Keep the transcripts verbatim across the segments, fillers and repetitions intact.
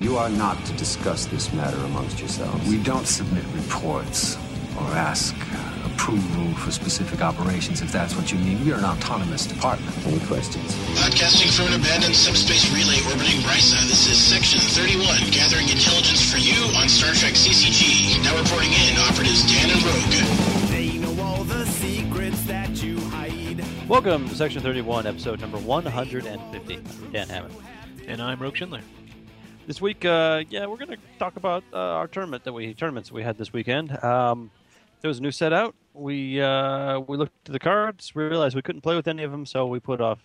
You are not to discuss this matter amongst yourselves. We don't submit reports or ask approval for specific operations, if that's what you mean. We are an autonomous department. Any questions? Podcasting from an abandoned subspace relay orbiting Risa, this is Section thirty-one, gathering intelligence for you on Star Trek C C G. Now reporting in, operatives Dan and Rogue. They know all the secrets that you hide. Welcome to Section thirty-one, episode number one hundred fifty. I'm Dan Hammond. And I'm Rogue Schindler. This week, uh, yeah, we're going to talk about uh, our tournament that we tournaments we had this weekend. Um, there was a new set out. We uh, we looked at the cards. We realized we couldn't play with any of them, so we put off.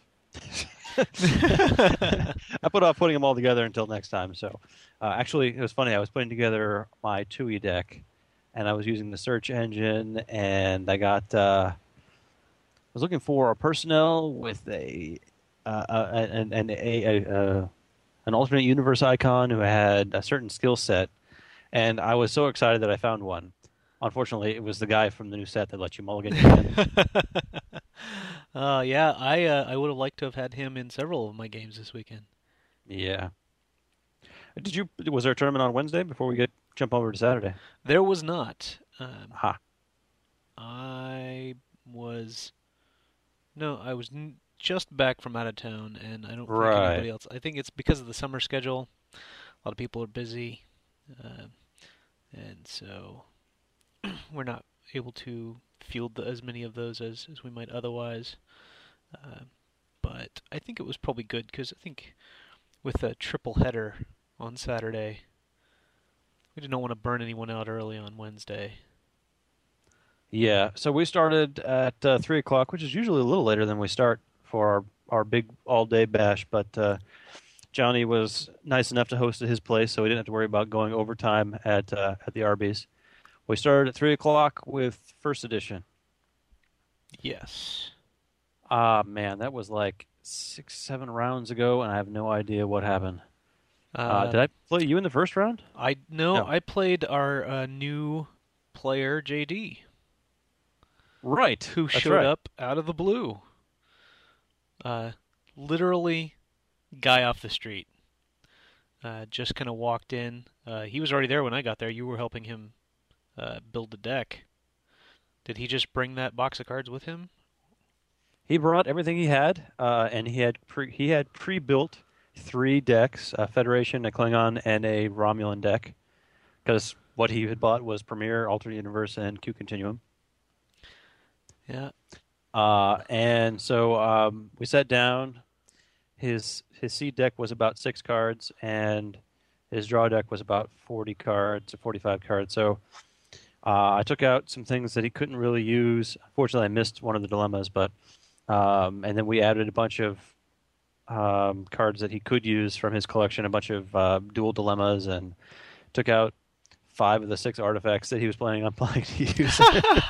I put off putting them all together until next time. So, uh, actually, it was funny. I was putting together my two E deck, and I was using the search engine, and I got. Uh, I was looking for a personnel with a uh, uh, an, an a. a, a an alternate universe icon who had a certain skill set, and I was so excited that I found one. Unfortunately, it was the guy from the new set that let you mulligan again. uh, yeah, I uh, I would have liked to have had him in several of my games this weekend. Yeah. Did you? Was there a tournament on Wednesday before we get jump over to Saturday? There was not. Um, ha. I was. No, I was. N- just back from out of town, and I don't think right. anybody else. I think it's because of the summer schedule. A lot of people are busy, uh, and so we're not able to field the, as many of those as, as we might otherwise. Uh, but I think it was probably good, because I think with a triple header on Saturday, we didn't want to burn anyone out early on Wednesday. Yeah, so we started at uh, three o'clock, which is usually a little later than we start for our, our big all-day bash, but uh, Johnny was nice enough to host at his place, so we didn't have to worry about going overtime at uh, at the Arby's. We started at three o'clock with First Edition. Yes. Ah, man, that was like six, seven rounds ago, and I have no idea what happened. Uh, uh, did I play you in the first round? I no, no. I played our uh, new player, J D. Right. Who That's showed right. up out of the blue. Uh, literally, guy off the street. Uh, just kind of walked in. Uh, he was already there when I got there. You were helping him uh, build the deck. Did he just bring that box of cards with him? He brought everything he had, uh, and he had pre- he had pre-built three decks: a Federation, a Klingon, and a Romulan deck. Because what he had bought was Premier, Alternate Universe, and Q Continuum. Yeah. Uh, and so um, we sat down. His his seed deck was about six cards, and his draw deck was about forty cards or forty-five cards. So uh, I took out some things that he couldn't really use. Unfortunately, I missed one of the dilemmas, but um, and then we added a bunch of um, cards that he could use from his collection, a bunch of uh, dual dilemmas, and took out five of the six artifacts that he was planning on planning to use,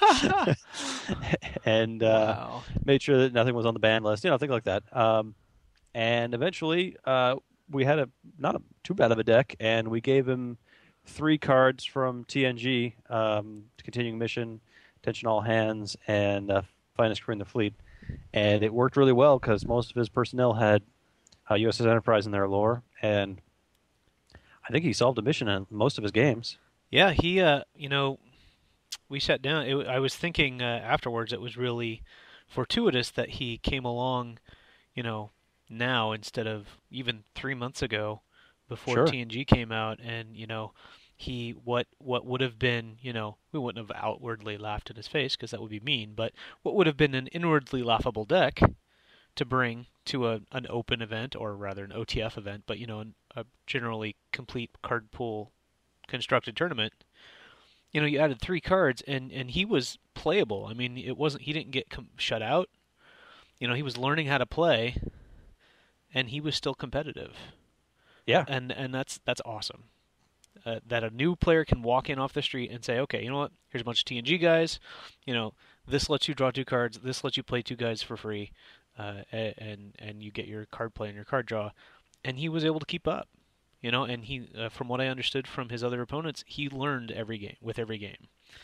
and uh, wow. made sure that nothing was on the ban list, you know, things like that. Um, and eventually, uh, we had a not a, too bad of a deck, and we gave him three cards from T N G, um, Continuing Mission, Attention All Hands, and uh, Finest Crew in the Fleet. And it worked really well because most of his personnel had uh, U S S Enterprise in their lore, and I think he solved a mission in most of his games. Yeah, he, uh, you know, we sat down. It, I was thinking uh, afterwards it was really fortuitous that he came along, you know, now instead of even three months ago before Sure. T N G came out. And, you know, he, what, what would have been, you know, we wouldn't have outwardly laughed in his face because that would be mean, but what would have been an inwardly laughable deck to bring to a, an open event, or rather an O T F event, but, you know, an, a generally complete card pool constructed tournament. You know, you added three cards, and, and he was playable. I mean, it wasn't, he didn't get com- shut out. You know, he was learning how to play, and he was still competitive. Yeah. And and that's that's awesome. Uh, that a new player can walk in off the street and say, okay, you know what? Here's a bunch of T N G guys. You know, this lets you draw two cards. This lets you play two guys for free, uh, and and you get your card play and your card draw. And he was able to keep up. You know, and he, uh, from what I understood from his other opponents, he learned every game with every game.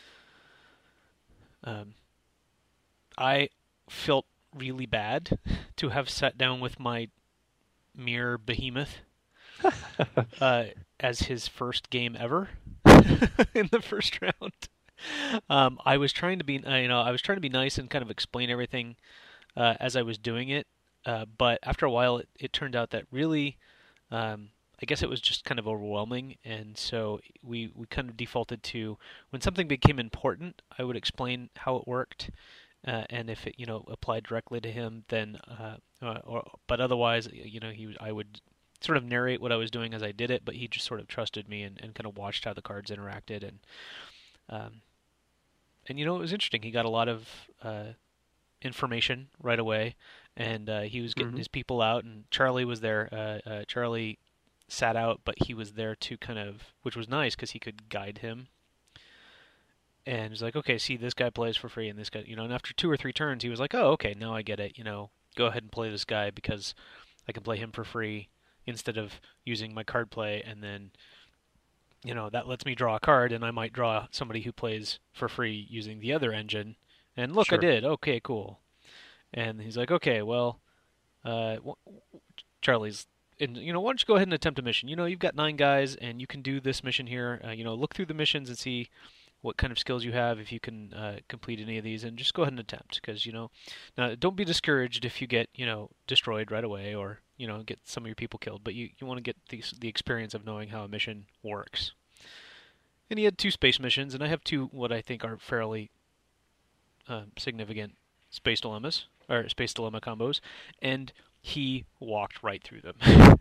Um, I felt really bad to have sat down with my mere behemoth uh, as his first game ever in the first round. Um, I was trying to be, uh, you know, I was trying to be nice and kind of explain everything uh, as I was doing it. Uh, but after a while, it, it turned out that really, um, I guess it was just kind of overwhelming, and so we we kind of defaulted to when something became important, I would explain how it worked, uh, and if it you know applied directly to him, then, uh, uh, or but otherwise, you know, he I would sort of narrate what I was doing as I did it, but he just sort of trusted me and, and kind of watched how the cards interacted, and um, and you know it was interesting. He got a lot of uh, information right away, and uh, he was getting Mhm. his people out, and Charlie was there. Uh, uh, Charlie sat out, but he was there to kind of, which was nice because he could guide him. And he's like, okay, see, this guy plays for free, and this guy, you know. And after two or three turns, he was like, oh, okay, now I get it. You know, go ahead and play this guy because I can play him for free instead of using my card play, and then, you know, that lets me draw a card, and I might draw somebody who plays for free using the other engine. And look, I Sure. did. Okay, cool. And he's like, okay, well, uh, Charlie's, and you know, why don't you go ahead and attempt a mission? You know, you've got nine guys, and you can do this mission here. Uh, you know, look through the missions and see what kind of skills you have, if you can uh, complete any of these, and just go ahead and attempt. Because you know, now don't be discouraged if you get you know destroyed right away, or you know get some of your people killed. But you, you want to get the the experience of knowing how a mission works. And he had two space missions, and I have two what I think are fairly uh, significant space dilemmas or space dilemma combos, and he walked right through them.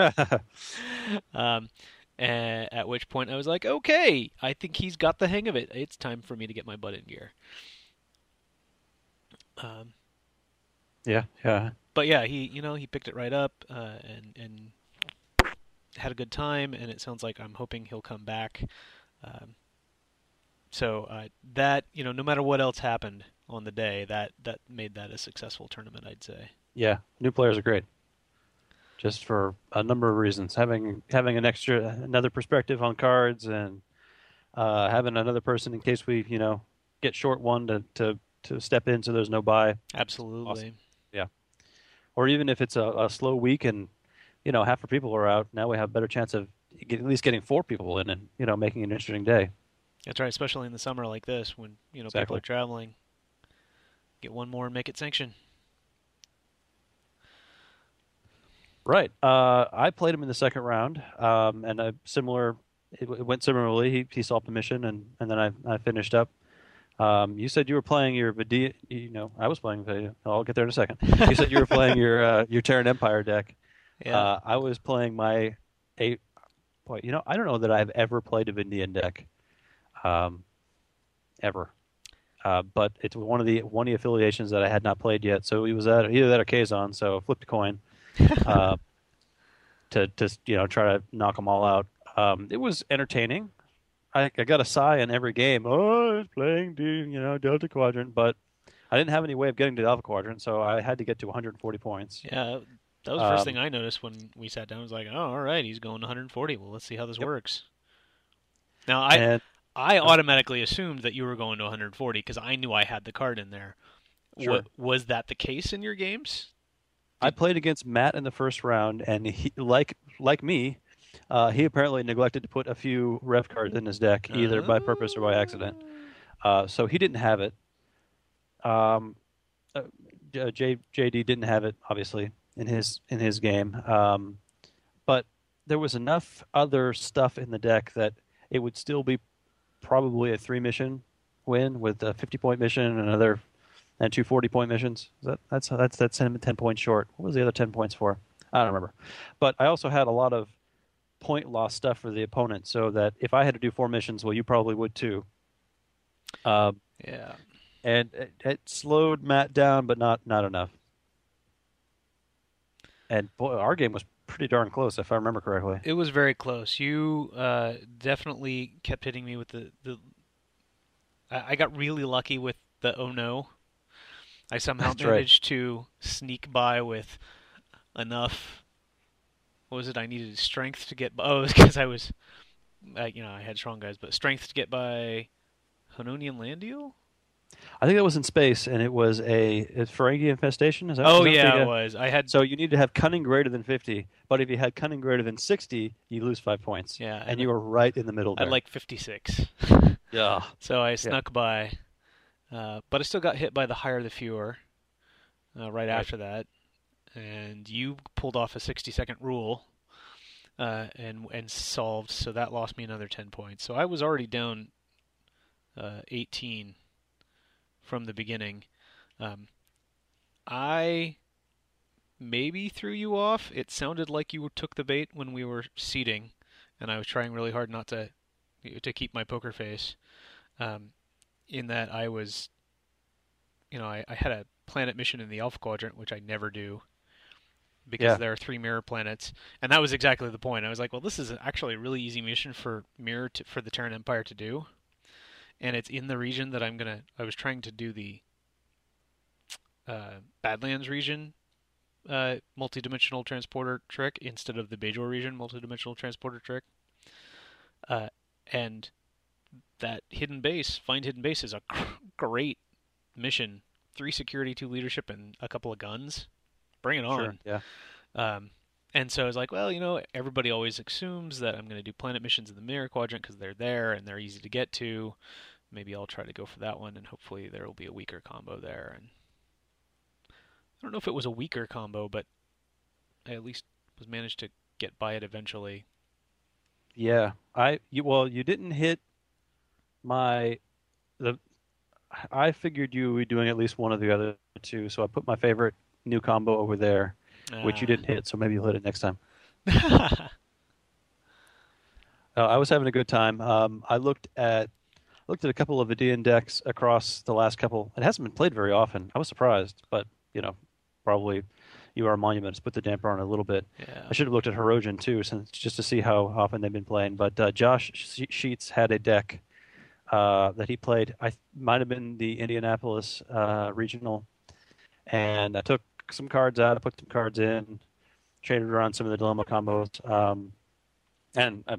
um, a- at which point I was like, okay, I think he's got the hang of it. It's time for me to get my butt in gear. Um, yeah, yeah. but yeah, he you know he picked it right up uh, and and had a good time, and it sounds like I'm hoping he'll come back. Um, so uh, that you know, no matter what else happened on the day, that that made that a successful tournament, I'd say. Yeah, new players are great. Just for a number of reasons, having having an extra another perspective on cards, and uh, having another person in case we you know get short one to to, to step in so there's no buy. Absolutely. Awesome. Yeah, or even if it's a, a slow week and you know half our people are out, now we have a better chance of get, at least getting four people in and you know making an interesting day. That's right, especially in the summer like this when you know Exactly. people are traveling. Get one more and make it sanction. Right. Uh, I played him in the second round, um, and a similar. It, it went similarly. He, he solved the mission, and, and then I, I finished up. Um, you said you were playing your Vidia. You know, I was playing Vidia. I'll get there in a second. You said you were playing your uh, your Terran Empire deck. Yeah. Uh, I was playing my eight. Boy, you know, I don't know that I've ever played a Vindian deck, um, ever. Uh, but it's one of the one of the affiliations that I had not played yet. So he was at either that or Kazon. So I flipped a coin. uh, to to you know try to knock them all out. Um, it was entertaining. I, I got a sigh in every game. Oh, I was playing D, you know Delta Quadrant, but I didn't have any way of getting to the Alpha Quadrant, so I had to get to one hundred forty points. Yeah, that was the first Um, thing I noticed when we sat down. I was like, oh, all right, he's going one hundred forty. Well, let's see how this Yep. works. Now, I And I automatically assumed that you were going to one hundred forty because I knew I had the card in there. Sure. Wa- was that the case in your games? I played against Matt in the first round, and he, like like me, uh, he apparently neglected to put a few rev cards in his deck, either by purpose or by accident. Uh, so he didn't have it. Um, uh, J, JD didn't have it, obviously, in his in his game. Um, but there was enough other stuff in the deck that it would still be probably a three mission win with a fifty point mission and another and two forty point missions. Is that that's that's that's ten, ten points short. What was the other ten points for? I don't remember. But I also had a lot of point loss stuff for the opponent, so that if I had to do four missions, well, you probably would too. Um, Yeah. and it, it slowed Matt down, but not not enough. And boy, our game was pretty darn close, if I remember correctly. It was very close. You uh, definitely kept hitting me with the... the I, I got really lucky with the oh no. I somehow That's right. managed to sneak by with enough... What was it? I needed strength to get by... Oh, it was because I was... Uh, you know, I had strong guys, but strength to get by Hanonian Landiel? I think that was in space, and it was a, a Ferengi infestation. Is that? Oh is that yeah, the, it uh, was. I had So you need to have cunning greater than fifty, but if you had cunning greater than sixty, you lose five points. Yeah, and, and you were right in the middle I there. had like fifty-six. yeah, So I snuck by, uh, but I still got hit by the higher the fewer uh, right, Right. after that, and you pulled off a sixty-second rule uh, and and solved, so that lost me another ten points. So I was already down uh, eighteen from the beginning. Um, I maybe threw you off. It sounded like you took the bait when we were seeding, and I was trying really hard not to to keep my poker face. Um, in that I was, you know, I, I had a planet mission in the Alpha Quadrant, which I never do, because Yeah. there are three mirror planets, and that was exactly the point. I was like, well, this is actually a really easy mission for mirror to, for the Terran Empire to do, and it's in the region that I'm gonna. I was trying to do the uh, Badlands region uh, multi-dimensional transporter trick instead of the Bajor region multi-dimensional transporter trick, uh, and that hidden base, find hidden base, is a great mission. Three security, two leadership, and a couple of guns. Bring it on. sure, yeah. Um, and so I was like, well, you know, everybody always assumes that I'm going to do planet missions in the Mirror Quadrant because they're there and they're easy to get to. Maybe I'll try to go for that one, and hopefully there will be a weaker combo there. And I don't know if it was a weaker combo, but I at least was managed to get by it eventually. Yeah, I you, well, you didn't hit my the. I figured you would be doing at least one of the other two, so I put my favorite new combo over there, which you Ah. didn't hit. So maybe you'll hit it next time. Uh, I was having a good time. Um, I looked at looked at a couple of Vidian decks across the last couple. It hasn't been played very often. I was surprised, but you know, probably you are a monument. It's put the damper on it a little bit. Yeah. I should have looked at Hirogen too, since just to see how often they've been playing. But uh, Josh She- Sheets had a deck uh, that he played. I th- might have been the Indianapolis uh, regional, and I took some cards out. I put some cards in, traded around some of the dilemma combos, um, and I,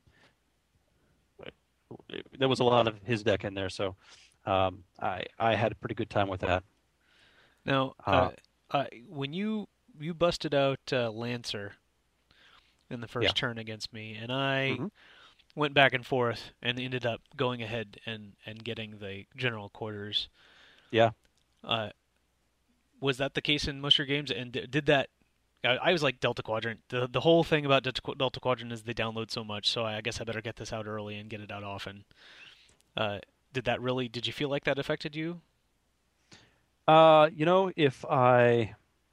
there was a lot of his deck in there. So um, I I had a pretty good time with that. Now, uh, Uh, uh, when you you busted out uh, Lancer in the first Yeah. turn against me, and I Mhm. went back and forth and ended up going ahead and, and getting the general quarters. Yeah. Uh, was that the case in most of your games? And d- did that? I, I was like Delta Quadrant. The the whole thing about Delta, Delta Quadrant is they download so much, so I guess I better get this out early and get it out often. Uh, did that really? Did you feel like that affected you? Uh, you know, if I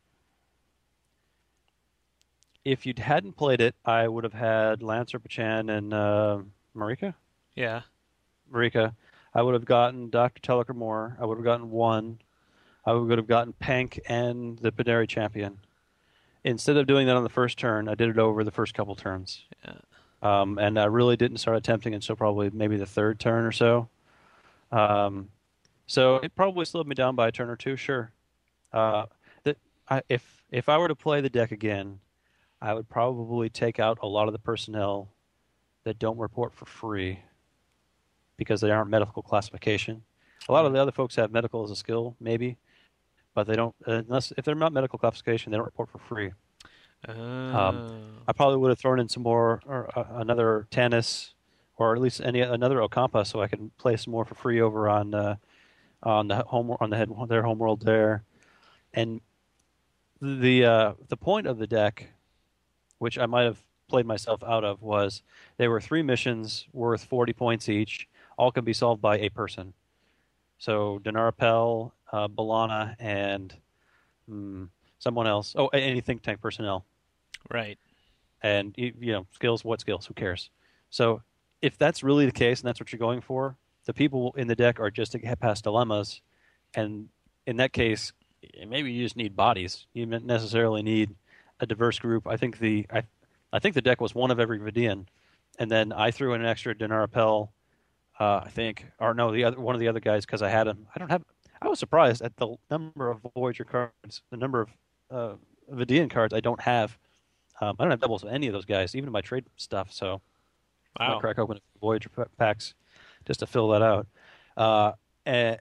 if you hadn't played it, I would have had Lancer, Pachan, and uh, Marika. Yeah. Marika. I would have gotten Doctor Telekamor. I would have gotten one. I would have gotten Pank and the Paneri champion. Instead of doing that on the first turn, I did it over the first couple turns. Yeah. Um, and I really didn't start attempting until probably maybe the third turn or so. Um, so it probably slowed me down by a turn or two, sure. Uh, that I, if if I were to play the deck again, I would probably take out a lot of the personnel that don't report for free because they aren't medical classification. A lot of the other folks have medical as a skill, maybe, but they don't unless if they're not medical classification, they don't report for free. Oh. I probably would have thrown in some more, or uh, another Tannis, or at least any another Ocampa, so I can play some more for free over on uh, on the home on the head their homeworld there. And the uh, the point of the deck, which I might have played myself out of, was there were three missions worth forty points each. All can be solved by a person. So Denarapel, uh, Balana, and hmm, someone else. Oh, any think tank personnel. Right. And you you know skills, what skills? Who cares? So if that's really the case and that's what you're going for, the people in the deck are just to get past dilemmas, and in that case, maybe you just need bodies. You don't necessarily need a diverse group. I think the I, I think the deck was one of every Vidian, and then I threw in an extra Denarapel. Uh, I think, or no, the other one of the other guys because I had him. I don't have. I was surprised at the number of Voyager cards, the number of uh, Vidian cards I don't have. Um, I don't have doubles of any of those guys, even in my trade stuff. So I'm Wow. gonna crack open Voyager p- packs just to fill that out. Uh, and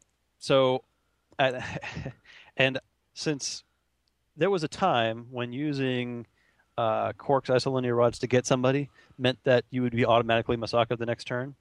so, uh, and since there was a time when using uh, Quark's isolinear rods to get somebody meant that you would be automatically Masaka the next turn.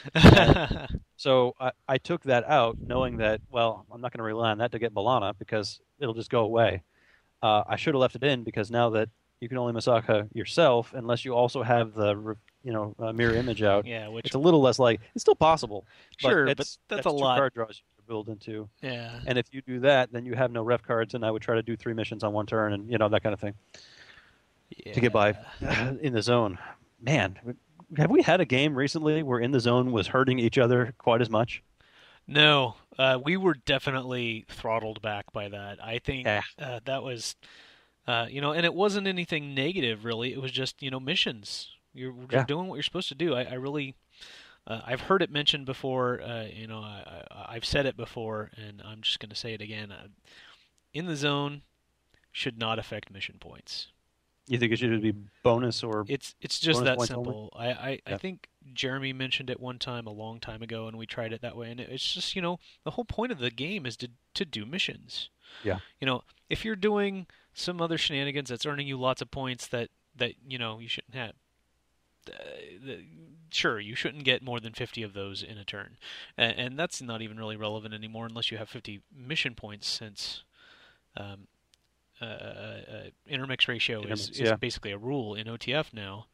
So I, I took that out, knowing that, well, I'm not going to rely on that to get B'Elanna because it'll just go away. Uh, I should have left it in because now that you can only Masaka yourself, unless you also have the you know uh, mirror image out, Yeah, which it's a little less like it's still possible. Sure, but, but it's, that's that's a two lot. card draws you can build into. yeah. And if you do that, then you have no ref cards, and I would try to do three missions on one turn, and you know that kind of thing yeah. to get by in the zone. Man, have we had a game recently where in the zone was hurting each other quite as much? No, uh, we were definitely throttled back by that. I think Yeah. uh, that was, uh, you know, and it wasn't anything negative really. It was just, you know, missions. You're, you're Yeah. doing what you're supposed to do. I, I really, uh, I've heard it mentioned before. Uh, you know, I, I, I've said it before, and I'm just going to say it again. Uh, in the zone should not affect mission points. You think it should be bonus or It's it's just bonus that points simple. I, I, I Yeah. think Jeremy mentioned it one time a long time ago, and we tried it that way. And it's just, you know, the whole point of the game is to to do missions. Yeah. You know, if you're doing some other shenanigans that's earning you lots of points that, that you know you shouldn't have, uh, the, sure, you shouldn't get more than fifty of those in a turn, and, and that's not even really relevant anymore unless you have fifty mission points, since. Um, Uh, uh, intermix ratio is, Intermix, is yeah. basically a rule in O T F now.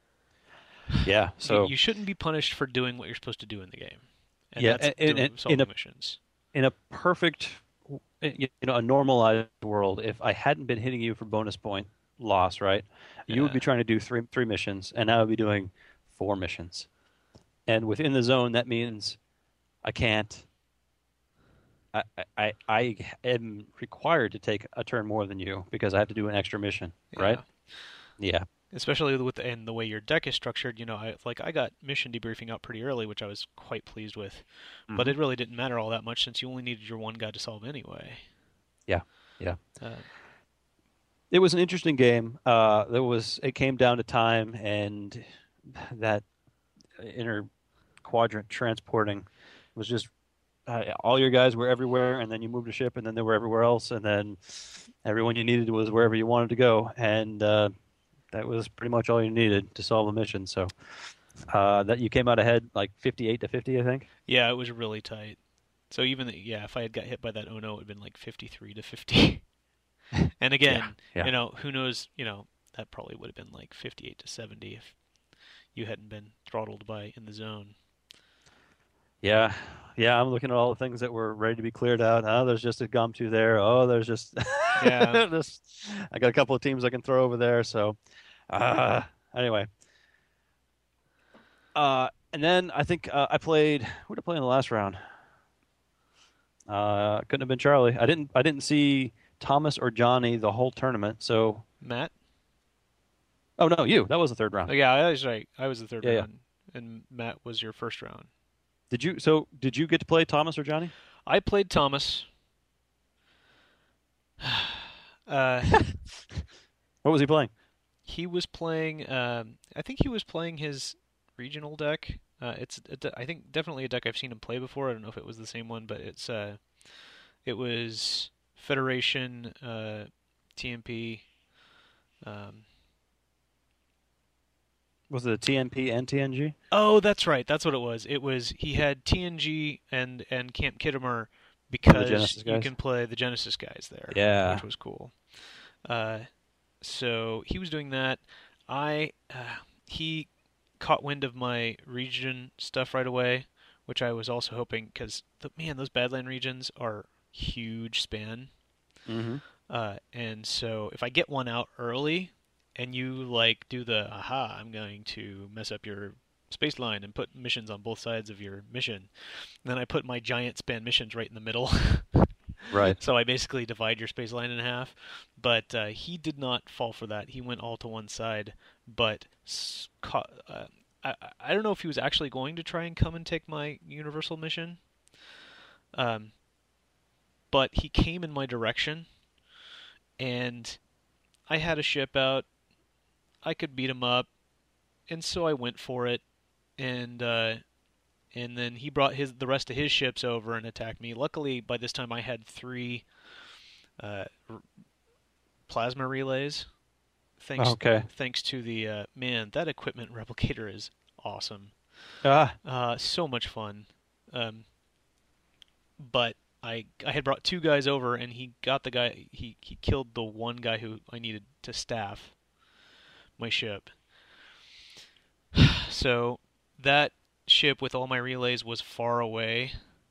yeah? So you, you shouldn't be punished for doing what you're supposed to do in the game. And Yeah, that's and- doing, and- solving in a- missions. in a perfect, you know, a normalized world, if I hadn't been hitting you for bonus point loss, right, you would Yeah. be trying to do three three missions, and I would be doing four missions. And within the zone, that means I can't. I, I I am required to take a turn more than you because I have to do an extra mission, right? Yeah. Especially with and the way your deck is structured, you know, I like I got mission debriefing out pretty early, which I was quite pleased with. But Mhm. it really didn't matter all that much since you only needed your one guy to solve anyway. Yeah. Yeah. Uh, It was an interesting game. Uh, there was it came down to time and that inner quadrant transporting was just uh, all your guys were everywhere, and then you moved a ship, and then they were everywhere else, and then everyone you needed was wherever you wanted to go, and uh, that was pretty much all you needed to solve a mission. So uh, that you came out ahead like fifty-eight to fifty, I think. yeah, it was really tight. So even the, yeah, if I had got hit by that oh no, it would have been like fifty-three to fifty. And again, Yeah, yeah. you know, who knows, you know, that probably would have been like fifty-eight to seventy if you hadn't been throttled by in the zone. Yeah, yeah. I'm looking at all the things that were ready to be cleared out. Oh, there's just a Gumtu there. Oh, there's just Yeah. this. I got a couple of teams I can throw over there. So, uh, anyway. Uh, and then I think uh, I played. Who did I play in the last round? Uh, couldn't have been Charlie. I didn't. I didn't see Thomas or Johnny the whole tournament. So, Matt? oh no, you. That was the third round. Oh, yeah, I was right. I was the third Yeah, yeah. round, and Matt was your first round. Did you? So, did you get to play Thomas or Johnny? I played Thomas. uh, What was he playing? he was playing. Um, I think he was playing his regional deck. Uh, it's, a de- I think, definitely a deck I've seen him play before. I don't know if it was the same one, but it's. Uh, it was Federation, uh, T M P. Um, Was it a T N P and T N G? oh, that's right. That's what it was. It was he had T N G and and Camp Kittimer because Genesis you guys? can play the Genesis guys there. Yeah. which was cool. Uh, so he was doing that. I uh, he caught wind of my region stuff right away, which I was also hoping because man, those Badland regions are huge span. Mm-hmm. Uh, and so if I get one out early, and you like do the aha, I'm going to mess up your space line and put missions on both sides of your mission. And then I put my giant span missions right in the middle. Right. So I basically divide your space line in half. But uh, he did not fall for that. He went all to one side. But s- ca- uh, I, I don't know if he was actually going to try and come and take my universal mission. Um, but he came in my direction. And I had a ship out. I could beat him up, and so I went for it, and uh, and then he brought his the rest of his ships over and attacked me. Luckily, by this time I had three uh, r- plasma relays. Thanks, Okay. thanks to the uh, man, that equipment replicator is awesome. Ah. Uh, so much fun. Um, but I I had brought two guys over, and he got the guy. He he killed the one guy who I needed to staff my ship. So that ship with all my relays was far away,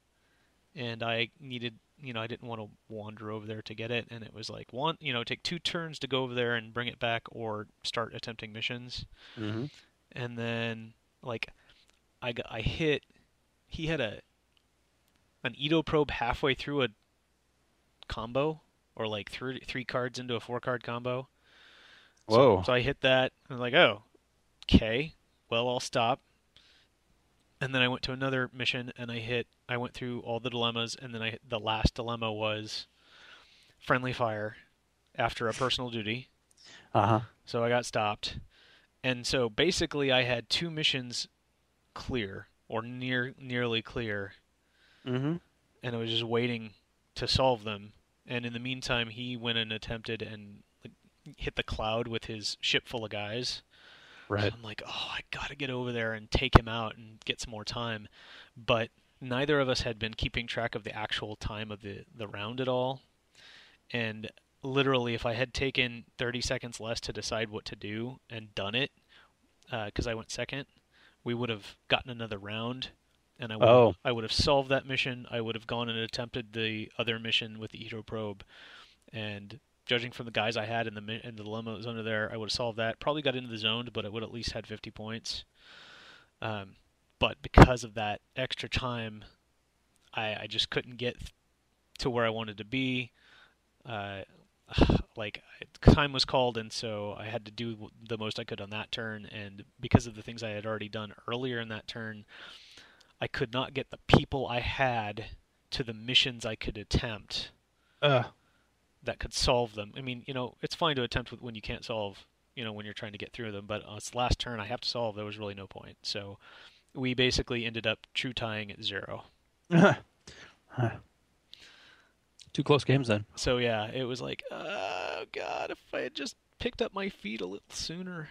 and I needed, you know, I didn't want to wander over there to get it, and it was like, one, you know, take two turns to go over there and bring it back, or start attempting missions. Mm-hmm. And then, like, I got, I hit, he had a, an Edo probe halfway through a combo, or like three, three cards into a four card combo. Whoa. So, so I hit that, and I'm like, oh, okay, well, I'll stop. And then I went to another mission, and I hit, I went through all the dilemmas, and then I hit, the last dilemma was friendly fire after a personal duty. Uh-huh. So I got stopped. And so basically I had two missions clear, or near nearly clear, Mm-hmm. and I was just waiting to solve them. And in the meantime, he went and attempted and like, hit the cloud with his ship full of guys. Right. So I'm like, oh, I gotta get over there and take him out and get some more time. But neither of us had been keeping track of the actual time of the, the round at all. And literally, if I had taken thirty seconds less to decide what to do and done it, because uh, I went second, we would have gotten another round, and I would Oh. I would have solved that mission. I would have gone and attempted the other mission with the Edo probe, and judging from the guys I had in the mi- in the dilemma that was under there, I would have solved that. Probably got into the zone, but I would at least had fifty points. Um, but because of that extra time, I, I just couldn't get to where I wanted to be. Uh, like time was called, and so I had to do the most I could on that turn. And because of the things I had already done earlier in that turn, I could not get the people I had to the missions I could attempt. Uh. That could solve them. I mean, you know, it's fine to attempt with when you can't solve, you know, when you're trying to get through them, but on its last turn I have to solve, there was really no point. So we basically ended up true tying at zero. Two close games then. So yeah, it was like, oh god, if I had just picked up my feet a little sooner.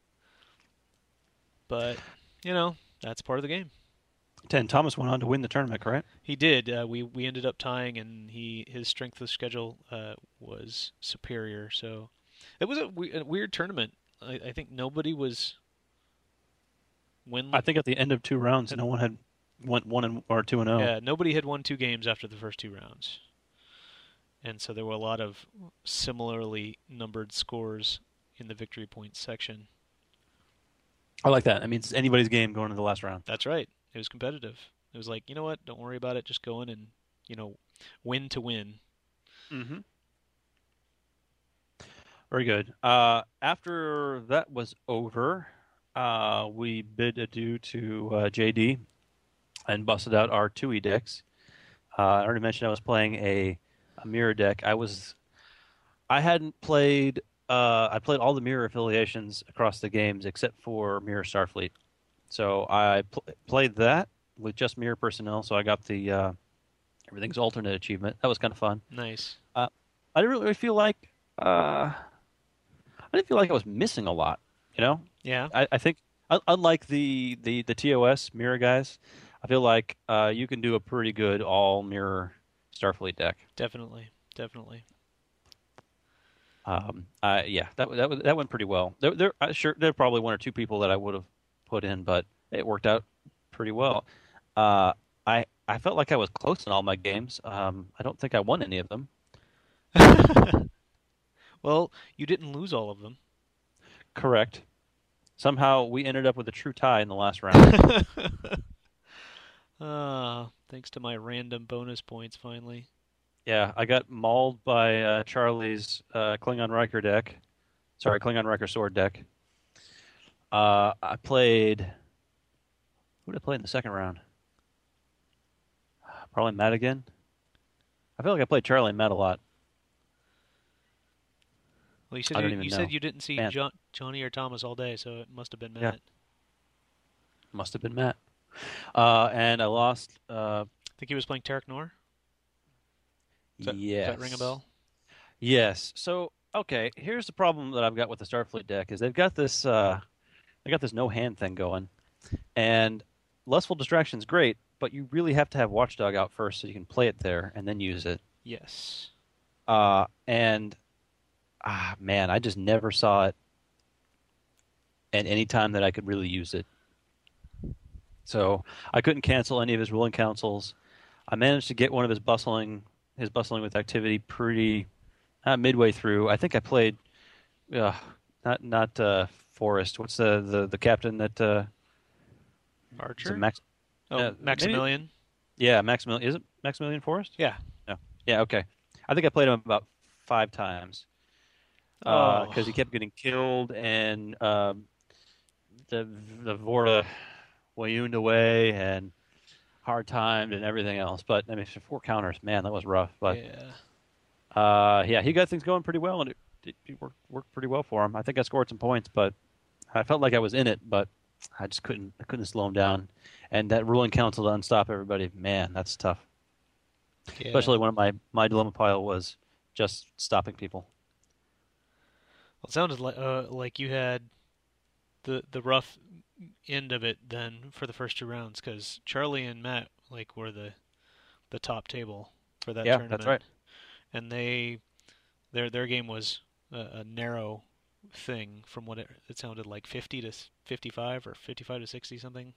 But, you know, that's part of the game. Ten. Thomas went on to win the tournament, correct? He did. Uh, we we ended up tying, and he his strength of schedule uh, was superior. So it was a, we- a weird tournament. I, I think nobody was win. I think at the end of two rounds, no one had went one and or two and zero. Yeah, nobody had won two games after the first two rounds, and so there were a lot of similarly numbered scores in the victory points section. I like that. I mean, it's anybody's game going to the last round. That's right. It was competitive. It was like, you know what? Don't worry about it. Just go in and, you know, win to win. Mm-hmm. Very good. Uh, after that was over, uh, we bid adieu to uh, J D and busted out our two E decks. Uh, I already mentioned I was playing a, a mirror deck. I was, I hadn't played. Uh, I played all the mirror affiliations across the games except for Mirror Starfleet. So I pl- played that with just mirror personnel. So I got the uh, everything's alternate achievement. That was kind of fun. Nice. Uh, I didn't really feel like uh, I didn't feel like I was missing a lot. You know, Yeah. I, I think un- unlike the, the, the T O S mirror guys, I feel like uh, you can do a pretty good all mirror Starfleet deck. Definitely. Definitely. Um, uh, yeah, that that that went pretty well. There, there, uh, sure, there are probably one or two people that I would have put in, but it worked out pretty well. Uh, I I felt like I was close in all my games. Um, I don't think I won any of them. Well, you didn't lose all of them. Correct. Somehow we ended up with a true tie in the last round. Ah, thanks to my random bonus points, finally. Yeah, I got mauled by uh, Charlie's uh, Klingon Riker deck. Sorry, Klingon Riker sword deck. Uh, I played. Who did I play in the second round? Probably Matt again. I feel like I played Charlie and Matt a lot. Well, you said I you, don't even you know. said you didn't see Man. John, Johnny or Thomas all day, so it must have been Matt. Yeah. Must have been Matt. uh, and I lost. Uh, I think he was playing Tarek Noor. Does that, yes. does that ring a bell? Yes. So okay, here's the problem that I've got with the Starfleet deck is they've got this uh, they got this no hand thing going, and Lustful Distraction's great, but you really have to have Watchdog out first so you can play it there and then use it. Yes. Uh, and ah, man, I just never saw it at any time that I could really use it. So I couldn't cancel any of his ruling councils. I managed to get one of his bustling, his bustling with activity pretty uh, midway through. I think I played, uh, not not uh, Forrest. What's the, the, the captain that? Uh, Archer. is it Max? Oh, uh, Maximilian. Maybe, yeah, Maximilian. Is it Maximilian Forrest? Yeah. No. Yeah. Okay. I think I played him about five times because uh, Oh. he kept getting killed and um, the the Vorta Wayund away and hard timed and everything else. But I mean, for four counters, man, that was rough. But Yeah. uh, yeah, he got things going pretty well, and it, it, it worked worked pretty well for him. I think I scored some points, but I felt like I was in it, but I just couldn't I couldn't slow him down. And that ruling council to unstop everybody, man, that's tough. Yeah. Especially when my my dilemma pile was just stopping people. Well, it sounded like uh, like you had the the rough end of it then for the first two rounds because Charlie and Matt like were the the top table for that Yeah, tournament. that's right. And they their their game was a, a narrow thing from what it, it sounded like fifty to fifty-five or fifty-five to sixty something.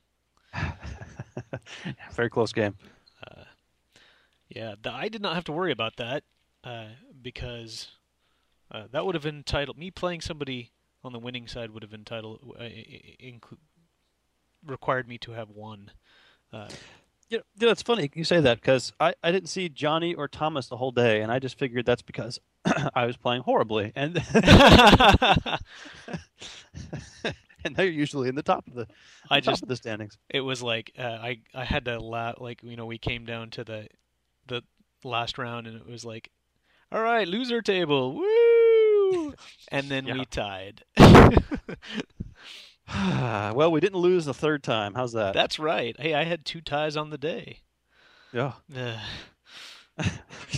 Very close game. Uh, yeah, the, I did not have to worry about that uh, because uh, that would have entitled me playing somebody on the winning side would have entitled uh, inclu- required me to have won. Uh, You know, you know, it's funny you say that because I, I didn't see Johnny or Thomas the whole day, and I just figured that's because I was playing horribly, and and they're usually in the top of the I top just of the standings. it was like uh, I I had to la- like you know we came down to the the last round and it was like, all right, loser table, woo, and then Yeah. we tied. Well, we didn't lose the third time. How's that? That's right. Hey, I had two ties on the day. Yeah. Ugh.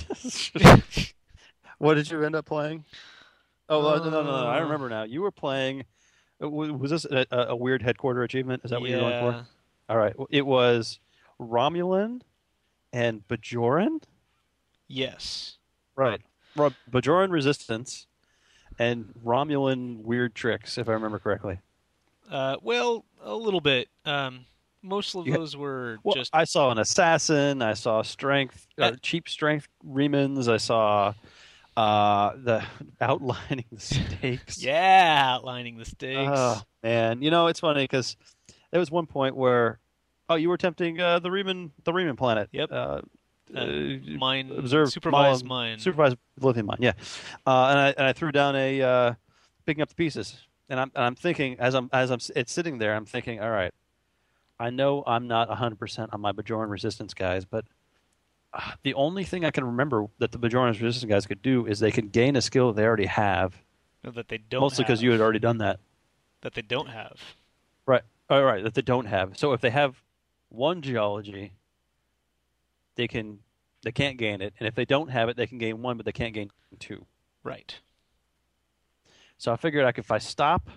What did you end up playing? Oh, uh, no, no, no, no. I remember now. You were playing. uh, w- Was this a, a weird headquarter achievement? Is that what yeah. you were going for? All right. It was Romulan and Bajoran. Yes. Right. Ro- Bajoran resistance and Romulan weird tricks, if I remember correctly. Uh, well, a little bit. Um, most of You ha- those were Well, just I saw an assassin. I saw strength, uh, Uh, cheap strength Remans. I saw uh, the outlining the stakes. yeah, outlining the stakes. Oh, man, you know it's funny because there was one point where, oh, you were attempting uh, the Riemann, the Riemann planet. Yep. Uh, Uh, mine, observe supervised mine, mine. supervised lithium mine. Yeah, uh, and I and I threw down a uh, picking up the pieces, and I'm and I'm thinking as I'm as I'm it's sitting there, I'm thinking, all right, I know I'm not one hundred percent on my Bajoran resistance guys, but uh, the only thing I can remember that the Bajoran resistance guys could do is they could gain a skill that they already have, No, that they don't mostly because have. you had already done that. That they don't have. Right. All right. That they don't have. So if they have one geology, they can they can't gain it, and if they don't have it, they can gain one, but they can't gain two. Right. So I figured I could, if I stop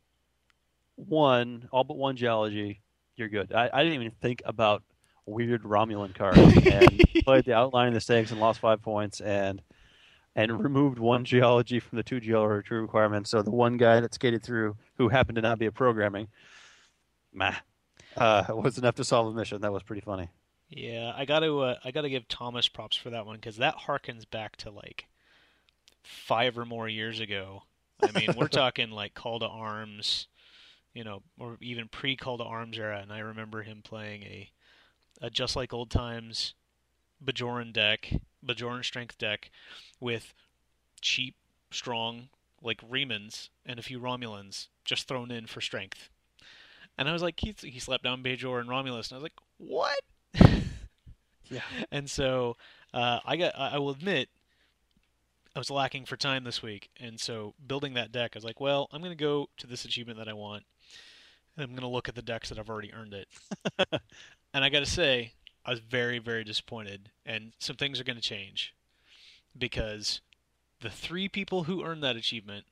one, all but one geology, you're good. I, I didn't even think about weird Romulan cards, and played the outline of the stakes and lost five points, and and removed one geology from the two geology requirements. So the one guy that skated through, who happened to not be a programming, meh, uh, was enough to solve the mission. That was pretty funny. Yeah, I got to uh, I got to give Thomas props for that one because that harkens back to like five or more years ago. I mean, we're talking like Call to Arms, you know, or even pre Call to Arms era, and I remember him playing a, a just like old times Bajoran deck, Bajoran strength deck, with cheap, strong like Remans and a few Romulans just thrown in for strength. And I was like, he, he slapped down Bajor and Romulus, and I was like, what? Yeah. And so uh, I got. I will admit, I was lacking for time this week, and so building that deck, I was like, well, I'm going to go to this achievement that I want, and I'm going to look at the decks that have already earned it. And I got to say, I was very, very disappointed, and some things are going to change because the three people who earned that achievement,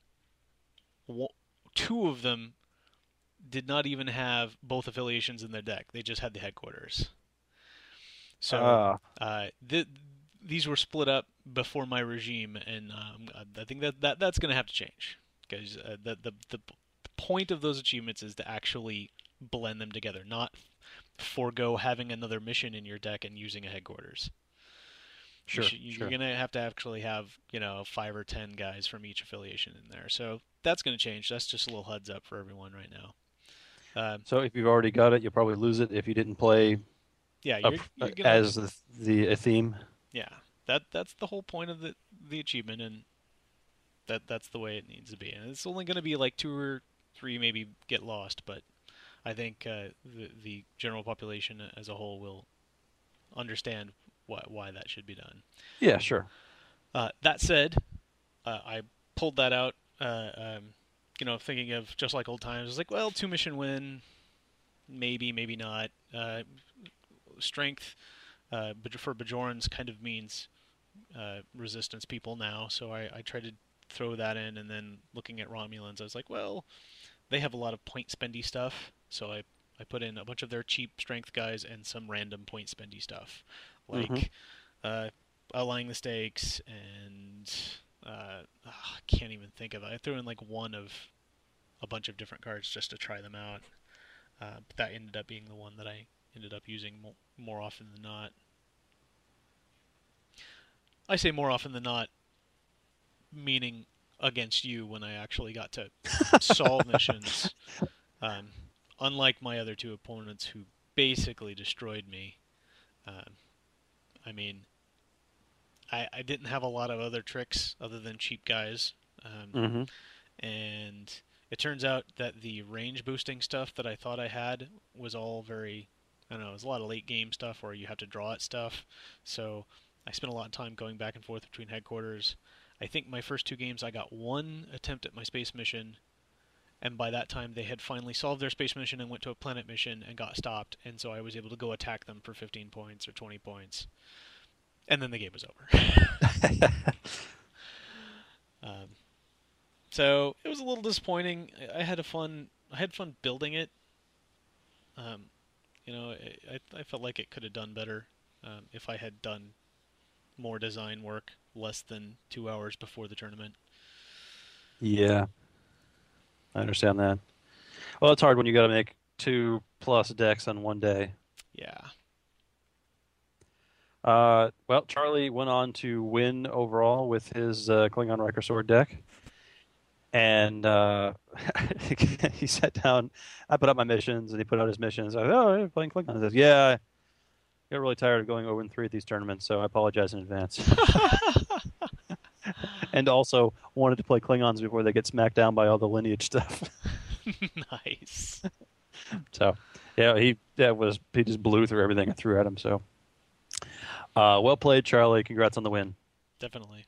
two of them did not even have both affiliations in their deck. They just had the headquarters. So Ah. uh, th- these were split up before my regime, and um, I think that, that that's going to have to change because uh, the, the the point of those achievements is to actually blend them together, not forego having another mission in your deck and using a headquarters. Sure, you should, you're sure. going to have to actually have, you know, five or ten guys from each affiliation in there. So that's going to change. That's just a little heads up for everyone right now. Um, So if you've already got it, you'll probably lose it if you didn't play yeah, a- you're, you're gonna, as the, the a theme. yeah. That that's the whole point of the the achievement, and that that's the way it needs to be. And it's only going to be like two or three maybe get lost, but I think uh, the the general population as a whole will understand why why that should be done. Yeah, sure. Uh, that said, uh, I pulled that out, uh, um, you know, thinking of just like old times. I was like, well, two mission win, maybe, maybe not. Uh, strength uh, for Bajorans kind of means uh, resistance people now, so I, I tried to throw that in, and then looking at Romulans, I was like, well, they have a lot of point spendy stuff, so I, I put in a bunch of their cheap strength guys and some random point spendy stuff, like Mhm. uh, outlining the stakes, and uh, ah, I can't even think of it. I threw in like one of a bunch of different cards just to try them out, uh, but that ended up being the one that I ended up using mo- more often than not. I say more often than not, meaning against you when I actually got to solve missions. Um, unlike my other two opponents who basically destroyed me. Um, I mean, I, I didn't have a lot of other tricks other than cheap guys. Um, Mm-hmm. And it turns out that the range boosting stuff that I thought I had was all very, I don't know, it was a lot of late game stuff where you have to draw at stuff. So I spent a lot of time going back and forth between headquarters. I think my first two games I got one attempt at my space mission, and by that time they had finally solved their space mission and went to a planet mission and got stopped, and so I was able to go attack them for fifteen points or twenty points. And then the game was over. um, so it was a little disappointing. I, I had a fun I had fun building it. Um, you know, I, I felt like it could have done better um, if I had done more design work less than two hours before the tournament. Yeah, I understand that. Well, it's hard when you got to make two plus decks on one day. Yeah. Uh, well, Charlie went on to win overall with his uh, Klingon Riker Sword deck. And uh, he sat down. I put up my missions, and he put out his missions. I was, oh, you're playing Klingon. He says, yeah, I got really tired of going over and three at these tournaments, so I apologize in advance. And also wanted to play Klingons before they get smacked down by all the lineage stuff. Nice. So, yeah, he that was he just blew through everything I threw at him. So, uh, well played, Charlie. Congrats on the win. Definitely.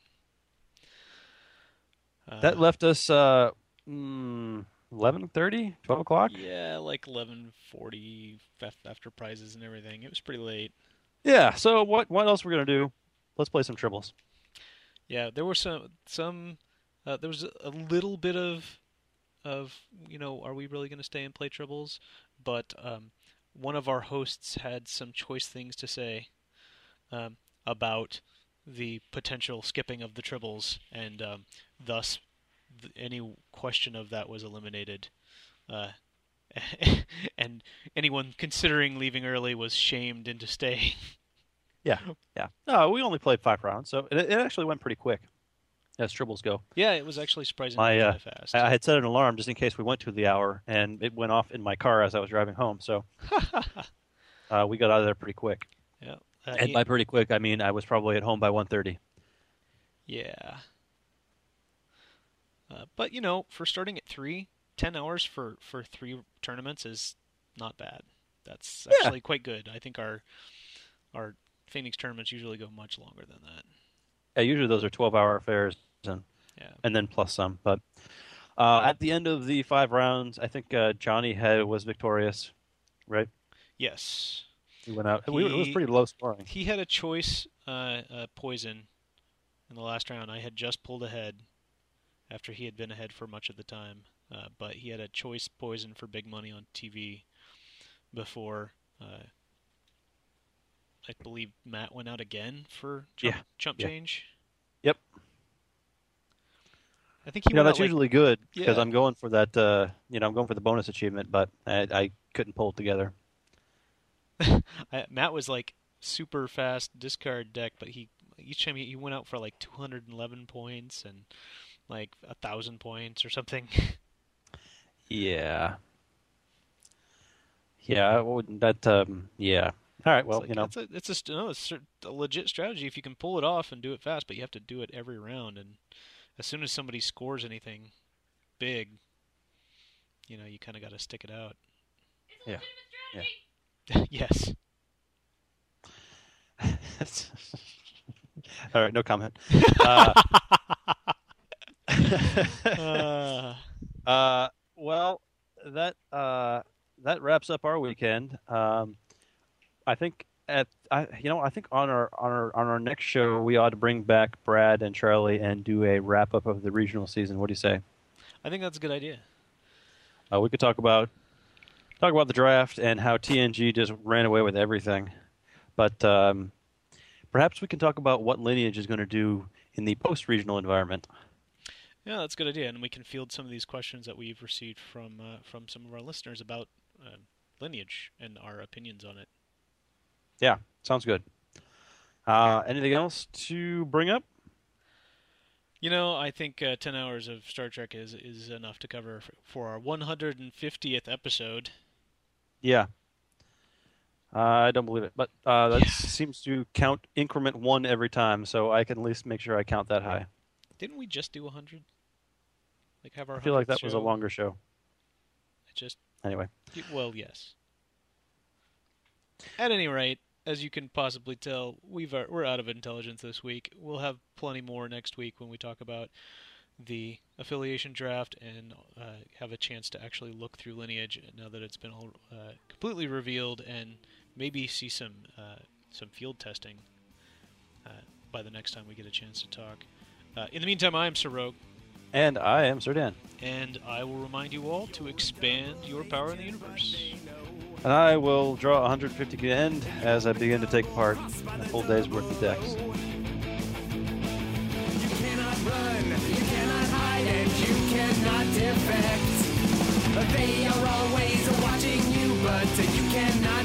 Uh, That left us uh, mm, eleven thirty, twelve o'clock? Yeah, like eleven forty after prizes and everything. It was pretty late. Yeah, so what what else we're going to do? Let's play some triples. Yeah, there were some some uh, there was a little bit of of you know, are we really going to stay and play triples? But um, one of our hosts had some choice things to say um, about the potential skipping of the triples, and um, thus th- any question of that was eliminated. Uh, and anyone considering leaving early was shamed into staying. Yeah, yeah. No, we only played five rounds, so it, it actually went pretty quick as triples go. Yeah, it was actually surprisingly My, uh, really fast. I had set an alarm just in case we went to the hour, and it went off in my car as I was driving home, so uh, we got out of there pretty quick. Yeah. Uh, And yeah. by pretty quick, I mean I was probably at home by one thirty. Yeah. Uh, but, you know, for starting at three, ten hours for, for three tournaments is not bad. That's Yeah. actually quite good. I think our our Phoenix tournaments usually go much longer than that. Yeah, usually those are twelve-hour affairs, and Yeah. and then plus some. But Uh, at the end of the five rounds, I think uh, Johnny had was victorious, right? Yes. He went out. We, it was He- pretty low scoring. He had a choice uh, uh, poison in the last round. I had just pulled ahead after he had been ahead for much of the time. Uh, but he had a choice poison for big money on T V before uh, I believe Matt went out again for chump, Yeah, chump yeah. change. Yep. I think he You know, went that's out like, usually good because Yeah. I'm going for that. Uh, you know, I'm going for the bonus achievement, but I, I couldn't pull it together. I, Matt was like super fast discard deck, but he each time he, he went out for like two hundred eleven points and like a thousand points or something. Yeah. Yeah. Well, that. Um, yeah. All right. Well, it's like, you know. it's a it's a, st- no, it's cer- a legit strategy if you can pull it off and do it fast, but you have to do it every round. And as soon as somebody scores anything big, you know, you kind of got to stick it out. Yeah. Yes. All right. No comment. Uh, Uh, Uh, well, that uh, that wraps up our weekend. Um, I think at I you know I think on our on our on our next show we ought to bring back Brad and Charlie and do a wrap up of the regional season. What do you say? I think that's a good idea. Uh, we could talk about talk about the draft and how T N G just ran away with everything, but um, perhaps we can talk about what Lineage is going to do in the post regional environment. Yeah, that's a good idea, and we can field some of these questions that we've received from uh, from some of our listeners about uh, Lineage and our opinions on it. Yeah, sounds good. Uh, anything else to bring up? You know, I think uh, ten hours of Star Trek is is enough to cover f- for our one hundred fiftieth episode. Yeah. Uh, I don't believe it, but uh, that seems to count increment one every time, so I can at least make sure I count that high. Didn't we just do one hundred? Like have our I feel like that hundredth was a show? longer show. It just Anyway. y- well, yes. At any rate, as you can possibly tell, we've uh, we're out of intelligence this week. We'll have plenty more next week when we talk about the affiliation draft and uh, have a chance to actually look through Lineage now that it's been all, uh, completely revealed, and maybe see some uh, some field testing uh, by the next time we get a chance to talk. Uh, in the meantime, I am Sir Rogue, And I am Sir Dan. and I will remind you all to expand your power in the universe. And I will draw one hundred fifty to the end as I begin to take part in a full day's worth of decks. You cannot run, you cannot hide, and you cannot defect. They are always watching you, but you cannot